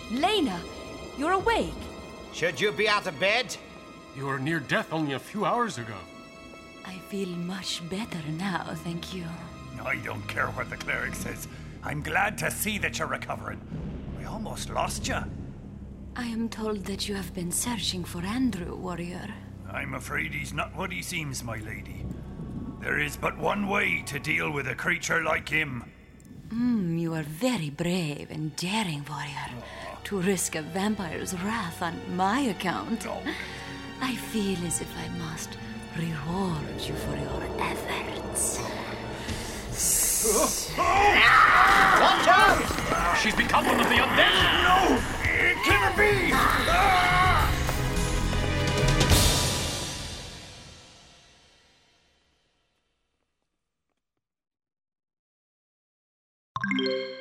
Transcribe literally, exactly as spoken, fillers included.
Lena, you're awake. Should you be out of bed? You were near death only a few hours ago. I feel much better now, thank you. I don't care what the cleric says. I'm glad to see that you're recovering. We almost lost you. I am told that you have been searching for Andrew, warrior. I'm afraid he's not what he seems, my lady. There is but one way to deal with a creature like him. Hmm, you are very brave and daring, warrior. Oh. To risk a vampire's wrath on my account. Oh. I feel as if I must reward you for your efforts. Watch out! She's become one of the undead! No! It can't be! Ah!